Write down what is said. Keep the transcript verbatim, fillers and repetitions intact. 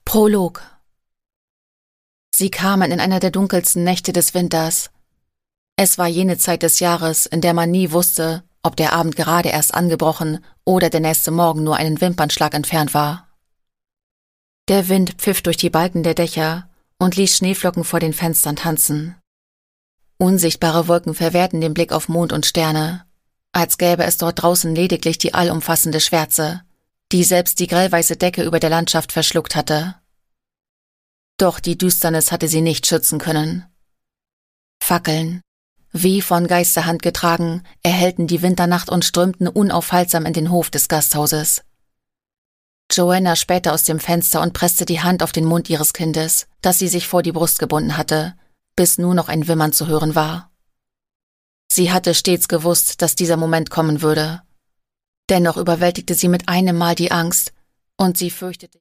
Prolog. Sie kamen in einer der dunkelsten Nächte des Winters. Es war jene Zeit des Jahres, in der man nie wusste, ob der Abend gerade erst angebrochen oder der nächste Morgen nur einen Wimpernschlag entfernt war. Der Wind pfiff durch die Balken der Dächer und ließ Schneeflocken vor den Fenstern tanzen. Unsichtbare Wolken verwehrten den Blick auf Mond und Sterne, als gäbe es dort draußen lediglich die allumfassende Schwärze, die selbst die grellweiße Decke über der Landschaft verschluckt hatte. Doch die Düsternis hatte sie nicht schützen können. Fackeln, wie von Geisterhand getragen, erhellten die Winternacht und strömten unaufhaltsam in den Hof des Gasthauses. Joanna spähte aus dem Fenster und presste die Hand auf den Mund ihres Kindes, das sie sich vor die Brust gebunden hatte, bis nur noch ein Wimmern zu hören war. Sie hatte stets gewusst, dass dieser Moment kommen würde. Dennoch überwältigte sie mit einem Mal die Angst, und sie fürchtete,